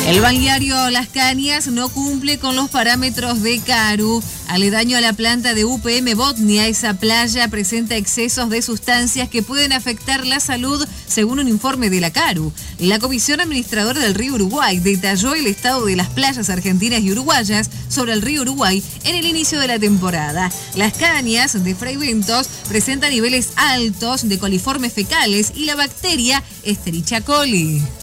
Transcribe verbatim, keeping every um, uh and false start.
El balneario Las Cañas no cumple con los parámetros de Caru. Aledaño a la planta de U P M Botnia, esa playa presenta excesos de sustancias que pueden afectar la salud, según un informe de la Caru. La Comisión Administradora del Río Uruguay detalló el estado de las playas argentinas y uruguayas sobre el río Uruguay en el inicio de la temporada. Las Cañas de Fraiventos presentan niveles altos de coliformes fecales y la bacteria Escherichia coli.